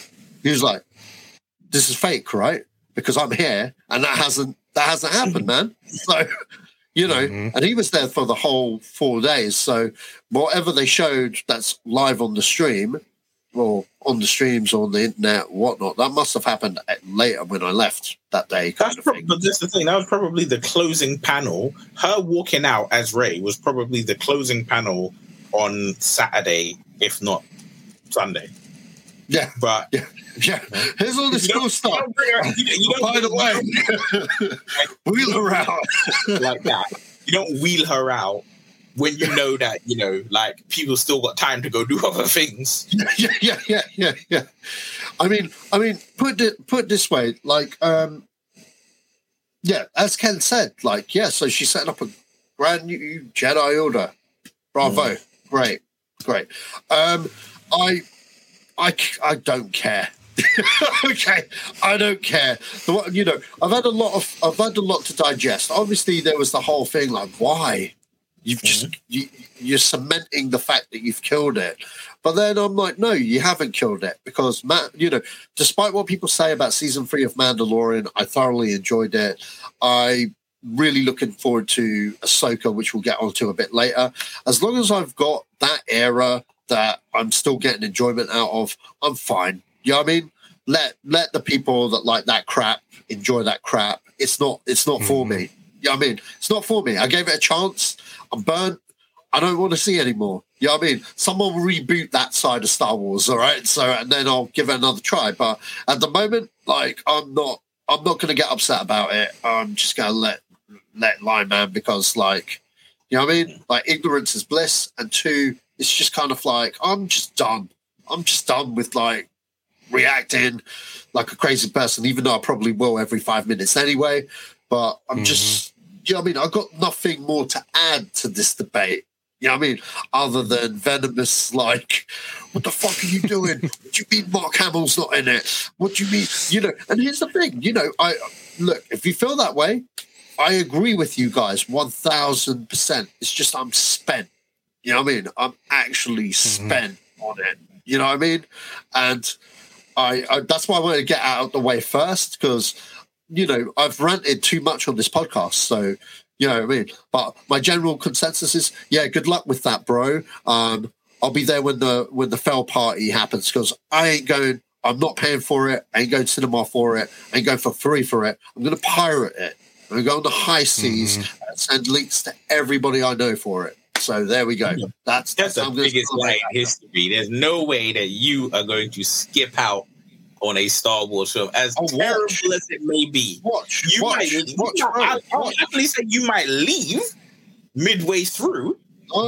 "This is fake, right? Because I'm here, and that hasn't happened, man." So. And he was there for the whole 4 days. So whatever they showed that's live on the stream or on the streams or on the internet, whatnot, that must have happened later when I left that day. But that's the thing. That was probably the closing panel. Her walking out as Rey was probably the closing panel on Saturday, if not Sunday. Yeah. But... Yeah, here's all this cool stuff. By the way, wheel her out like that. You don't wheel her out when you know that like people still got time to go do other things. Yeah. I mean, put it this way, like, as Ken said, like, so she's setting up a brand new Jedi Order. Bravo, great. I don't care. Okay, I don't care. I've had a lot to digest. Obviously, there was the whole thing like, why? You're cementing the fact that you've killed it. But then I'm like, no, you haven't killed it, because despite what people say about season 3 of Mandalorian, I thoroughly enjoyed it. I really looking forward to Ahsoka, which we'll get onto a bit later. As long as I've got that era that I'm still getting enjoyment out of, I'm fine. You know what I mean? Let the people that like that crap enjoy that crap. It's not for me. You know what I mean? It's not for me. I gave it a chance. I'm burnt. I don't want to see anymore. You know what I mean? Someone will reboot that side of Star Wars, all right? So, and then I'll give it another try. But at the moment, like, I'm not going to get upset about it. I'm just going to let lie, man, because, like, you know what I mean? Like, ignorance is bliss. And 2, it's just kind of like, I'm just done. I'm just done with, like, reacting like a crazy person, even though I probably will every 5 minutes anyway. But I'm just, you know what I mean? I've got nothing more to add to this debate. You know what I mean? Other than venomous, like, what the fuck are you doing? What do you mean Mark Hamill's not in it? What do you mean? And here's the thing, look, if you feel that way, I agree with you guys 1,000%. It's just I'm spent. You know what I mean? I'm actually spent on it. You know what I mean? And I that's why I wanted to get out of the way first, because, I've ranted too much on this podcast. So, you know what I mean? But my general consensus is, good luck with that, bro. I'll be there when the fell party happens, because I'm not paying for it. I ain't going to cinema for it. I ain't going for free for it. I'm going to pirate it. I'm going to go on the high seas and send links to everybody I know for it. So there we go. That's the biggest lie in history. There's no way that you are going to skip out on a Star Wars film, as terrible as it may be. I'll definitely say you might leave midway through.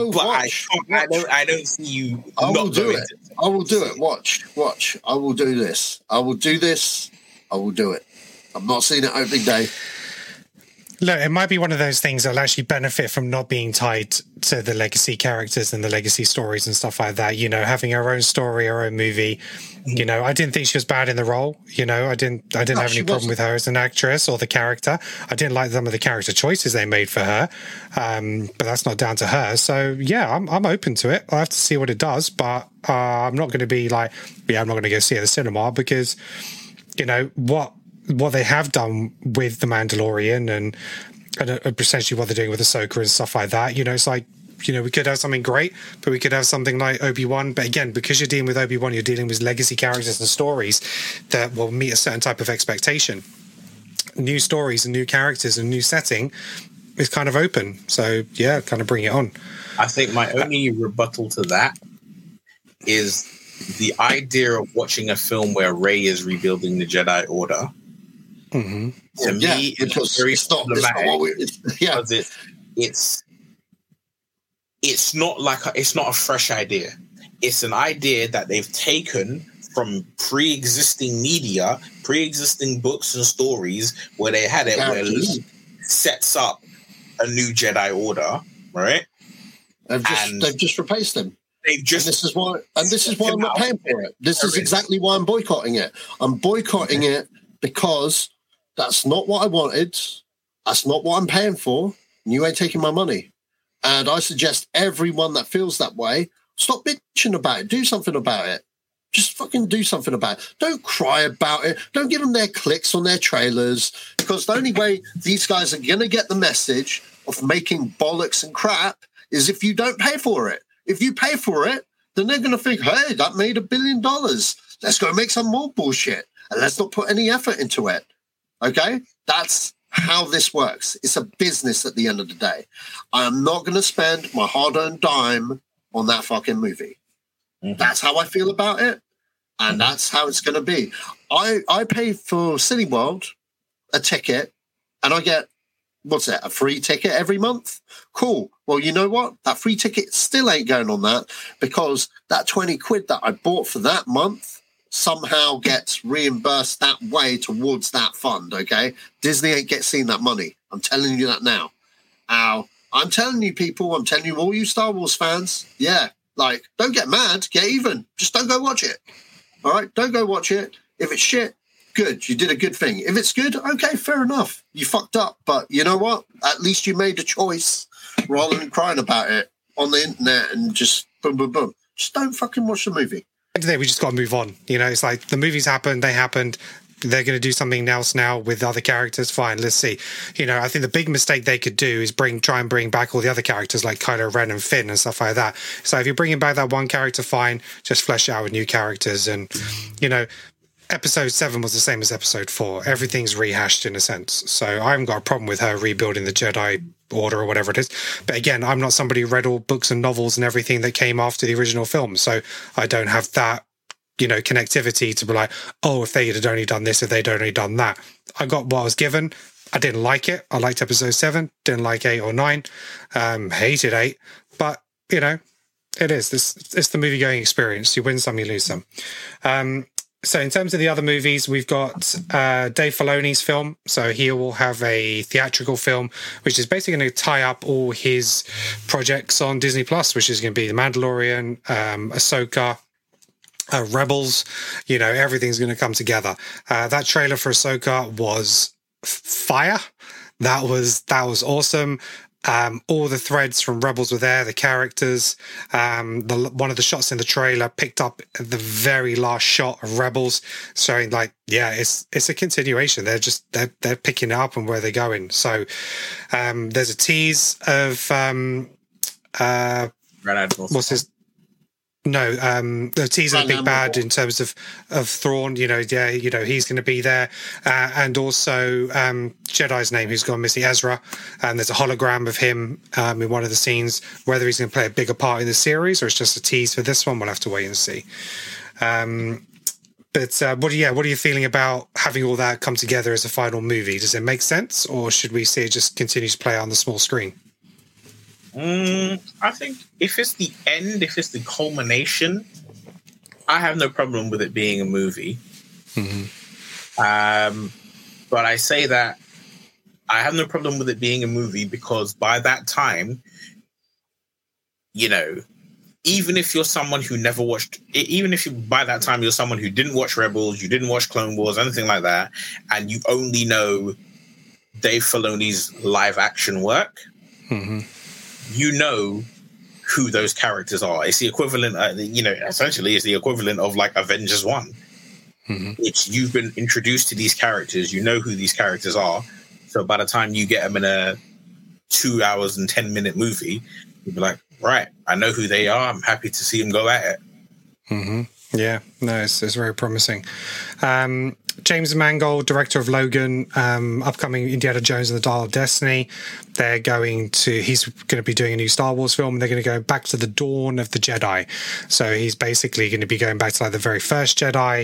I don't see you. I will do it. I will do it. Watch. I will do this. I will do it. I'm not seeing it opening day. Look, it might be one of those things that'll actually benefit from not being tied to the legacy characters and the legacy stories and stuff like that. Having her own story, her own movie. I didn't think she was bad in the role. I didn't have any problem with her as an actress or the character. I didn't like some of the character choices they made for her, but that's not down to her. So yeah, I'm open to it. I'll have to see what it does, but I'm not going to be like, I'm not going to go see it at the cinema, because what they have done with The Mandalorian and essentially what they're doing with Ahsoka and stuff like that, it's like, we could have something great, but we could have something like Obi-Wan. But again, because you're dealing with Obi-Wan, you're dealing with legacy characters and stories that will meet a certain type of expectation. New stories and new characters and new setting is kind of open. So yeah, kind of bring it on. I think my only rebuttal to that is the idea of watching a film where Rey is rebuilding the Jedi Order. Mm-hmm. To me, it's very problematic. Because it's not a fresh idea. It's an idea that they've taken from pre-existing media, pre-existing books and stories where they had it, where Luke sets up a new Jedi Order, right? They've just replaced him. This is why I'm not paying for it. This is exactly why I'm boycotting it. I'm boycotting it because that's not what I wanted. That's not what I'm paying for. And you ain't taking my money. And I suggest everyone that feels that way, stop bitching about it. Do something about it. Just fucking do something about it. Don't cry about it. Don't give them their clicks on their trailers, because the only way these guys are going to get the message of making bollocks and crap is if you don't pay for it. If you pay for it, then they're going to think, hey, that made $1 billion. Let's go make some more bullshit. And let's not put any effort into it. Okay? That's how this works. It's a business at the end of the day. I am not going to spend my hard-earned dime on that fucking movie. Mm-hmm. That's how I feel about it, and that's how it's going to be. I pay for Cineworld a ticket, and I get, a free ticket every month? Cool. Well, you know what? That free ticket still ain't going on that, because that 20 quid that I bought for that month somehow gets reimbursed that way towards that fund, okay? Disney ain't seen that money. I'm telling you that now. I'm telling you, people, I'm telling you, all you Star Wars fans, don't get mad, get even. Just don't go watch it. All right? Don't go watch it. If it's shit, good. You did a good thing. If it's good, okay, fair enough. You fucked up. But you know what? At least you made a choice rather than crying about it on the internet and just boom, boom, boom. Just don't fucking watch the movie. Today we just got to move on. It's like the movies happened, they happened. They're going to do something else now with other characters. Fine, let's see. I think the big mistake they could do is try and bring back all the other characters like Kylo Ren and Finn and stuff like that. So if you're bringing back that one character, fine, just flesh it out with new characters. And, Episode 7 was the same as Episode 4. Everything's rehashed in a sense. So I haven't got a problem with her rebuilding the Jedi Order or whatever it is. But again, I'm not somebody who read all books and novels and everything that came after the original film. So I don't have that, connectivity to be like, oh, if they had only done this, if they'd only done that. I got what I was given. I didn't like it. I liked Episode 7. Didn't like 8 or 9. Hated 8. But, it is. It's the movie-going experience. You win some, you lose some. So in terms of the other movies, we've got Dave Filoni's film. So he will have a theatrical film, which is basically going to tie up all his projects on Disney Plus, which is going to be The Mandalorian, Ahsoka, Rebels. Everything's going to come together. That trailer for Ahsoka was fire. That was awesome. All the threads from Rebels were there, the characters. One of the shots in the trailer picked up the very last shot of Rebels, showing it's a continuation. They're picking it up and where they're going. So there's a tease of what's his. No, the teaser of Big Bad in terms of Thrawn, he's going to be there. And also Jedi's name, who's gone missing, Ezra. And there's a hologram of him in one of the scenes. Whether he's going to play a bigger part in the series or it's just a tease for this one, we'll have to wait and see. But what are you feeling about having all that come together as a final movie? Does it make sense, or should we see it just continue to play on the small screen? I think if it's the end, if it's the culmination, I have no problem with it being a movie. Mm-hmm. But I say that I have no problem with it being a movie because by that time, even if you're someone who never watched, even if you by that time you're someone who didn't watch Rebels, you didn't watch Clone Wars, anything like that, and you only know Dave Filoni's live action work, you know who those characters are. It's the equivalent, essentially it's the equivalent of like Avengers 1. It's you've been introduced to these characters, you know who these characters are. So by the time you get them in a 2 hours and 10-minute movie, you'll be like, right, I know who they are. I'm happy to see them go at it. Yeah, no, it's very promising. James Mangold, director of Logan, upcoming Indiana Jones and the Dial of Destiny. He's going to be doing a new Star Wars film, and they're going to go back to the dawn of the Jedi. So he's basically going to be going back to like the very first Jedi,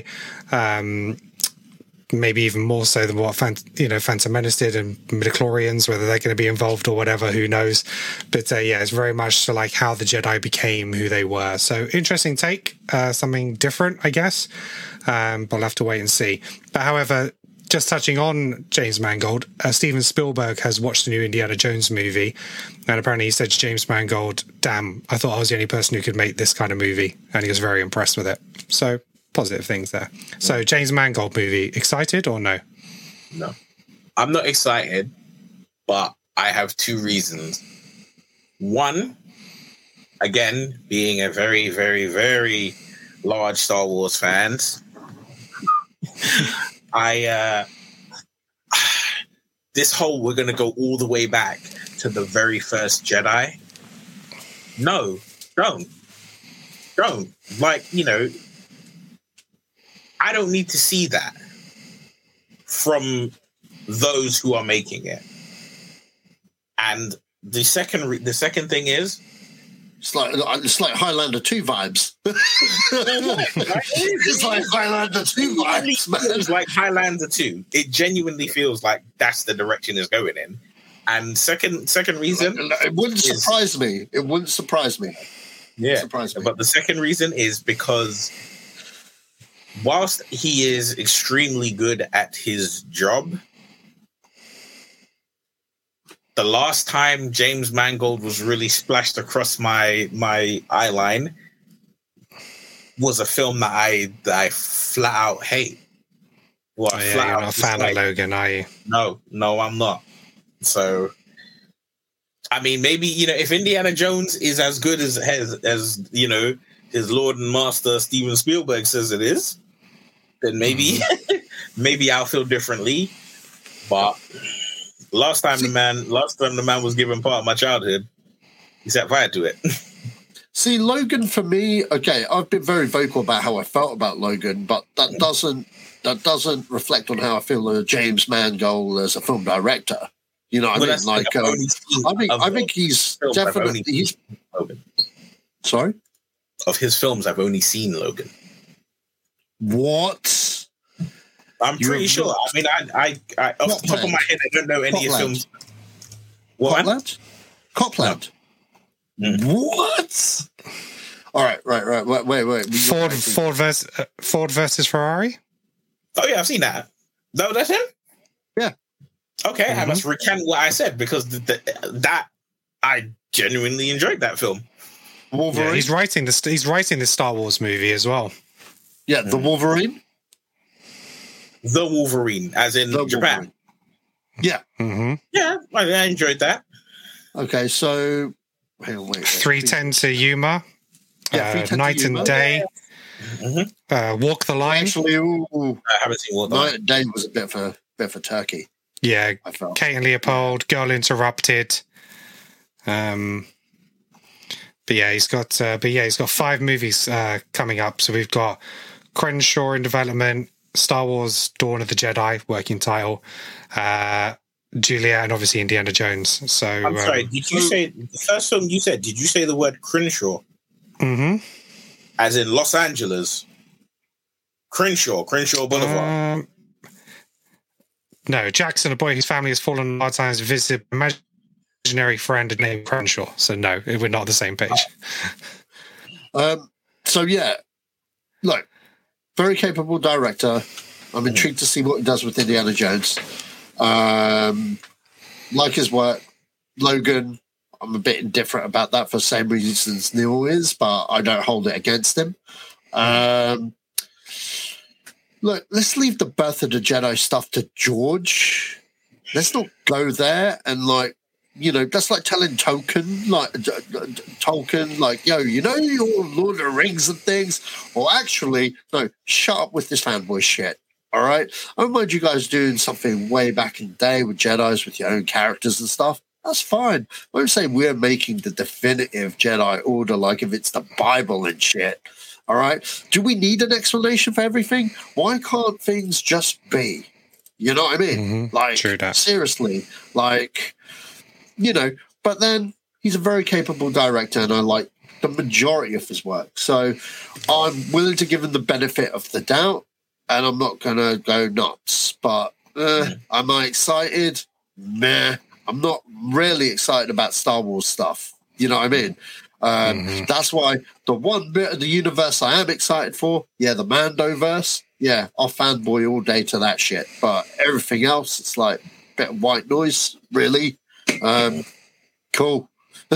maybe even more so than what Phantom Menace did and midichlorians, whether they're going to be involved or whatever, who knows. But it's very much to like how the Jedi became who they were. So interesting take, something different, I guess. But we'll have to wait and see. But however, just touching on James Mangold, Steven Spielberg has watched the new Indiana Jones movie, and apparently he said to James Mangold, damn, I thought I was the only person who could make this kind of movie, and he was very impressed with it. So positive things there. So James Mangold movie, excited or no? No, I'm not excited, but I have two reasons. One, again, being a very, very, very large Star Wars fan, this whole we're going to go all the way back to the very first Jedi. No, don't. Like, I don't need to see that from those who are making it. And the second thing is, it's like Highlander 2 vibes. It's like Highlander 2 vibes, man. It's like Highlander 2. It genuinely feels like that's the direction it's going in. And second reason, it wouldn't surprise me. It wouldn't surprise me. Yeah, surprise me. But the second reason is because whilst he is extremely good at his job, the last time James Mangold was really splashed across my eye line was a film that I flat out hate. Well, you're not a fan of Logan, are you? No, I'm not. So, I mean, maybe, if Indiana Jones is as good as his Lord and Master Steven Spielberg says it is, then maybe I'll feel differently. But last time the man was given part of my childhood, he set fire to it. See, Logan for me, okay, I've been very vocal about how I felt about Logan, but that doesn't reflect on how I feel of James Mangold as a film director. You know what I mean? I think he's definitely Logan. Sorry? Of his films, I've only seen Logan. What? I'm pretty sure. I mean, I off the top of my head, I don't know any of his films. What? Copland? Mm. What? All right. Wait. Ford versus Ferrari? Oh, yeah, I've seen that. No, that's him? Yeah. Okay, I must recant what I said because that I genuinely enjoyed that film. Wolverine? Yeah, he's writing the Star Wars movie as well. Yeah, the Wolverine? The Wolverine, as in Japan. Wolverine. Yeah. Mm-hmm. Yeah, I enjoyed that. Okay, so... Wait. 310 to Yuma. Yeah, Night and Day. Mm-hmm. Walk the Line. Actually, I haven't seen Walk the Line. Night and Day was a bit for turkey. Yeah, I felt. Kate and Leopold, Girl Interrupted. But he's got 5 movies coming up. So we've got Crenshaw in development, Star Wars: Dawn of the Jedi, working title, Juliet, and obviously Indiana Jones. So I'm sorry. Did you say the first film you said? Did you say the word Crenshaw? Mm-hmm. As in Los Angeles? Crenshaw Boulevard. No, Jackson, a boy whose family has fallen on hard times, visited an imaginary friend named Crenshaw. So no, we're not on the same page. So yeah, look, very capable director. I'm intrigued to see what he does with Indiana Jones. Like his work, Logan. I'm a bit indifferent about that for the same reasons Neil is, but I don't hold it against him. Look, let's leave the Birth of the Jedi stuff to George. Let's not go there and, like, you know, that's like telling Tolkien, like, yo, you know, your Lord of the Rings and things. Well, actually, no, shut up with this fanboy shit. All right? I don't mind you guys doing something way back in the day with Jedis, with your own characters and stuff. That's fine. I'm saying we're making the definitive Jedi Order, like if it's the Bible and shit. All right? Do we need an explanation for everything? Why can't things just be? You know what I mean? Like, seriously, like, you know, but then he's a very capable director and I like the majority of his work. So I'm willing to give him the benefit of the doubt and I'm not going to go nuts. But am I excited? Meh. I'm not really excited about Star Wars stuff. You know what I mean? That's why the one bit of the universe I am excited for, the Mandoverse, I'll fanboy all day to that shit. But everything else, it's like a bit of white noise, really. Cool.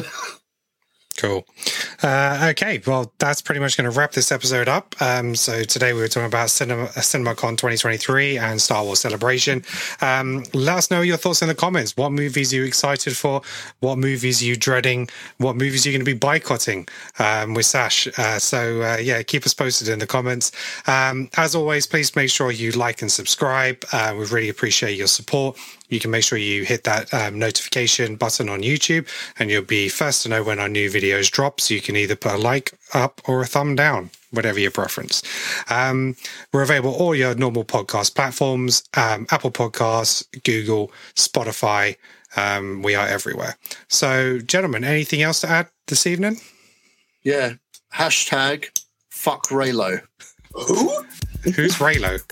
Cool. Okay, well, that's pretty much going to wrap this episode up. So today we were talking about CinemaCon 2023 and Star Wars Celebration. Let us know your thoughts in the comments. What movies are you excited for? What movies are you dreading? What movies are you going to be boycotting with Sash? So keep us posted in the comments. As always, please make sure you like and subscribe. We really appreciate your support. You can make sure you hit that notification button on YouTube and you'll be first to know when our new videos drop. So you can either put a like up or a thumb down, whatever your preference. We're available all your normal podcast platforms, Apple Podcasts, Google, Spotify. We are everywhere. So, gentlemen, anything else to add this evening? Yeah. Hashtag fuck Reylo. Who? Who's Reylo?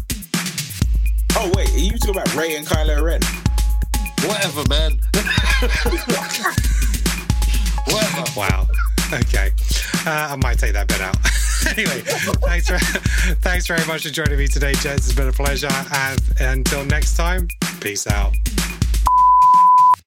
Oh, wait. Are you talking about Rey and Kylo Ren? Whatever, man. Whatever. Wow. Okay. I might take that bit out. Anyway, thanks very much for joining me today, gents. It's been a pleasure. And until next time, peace out.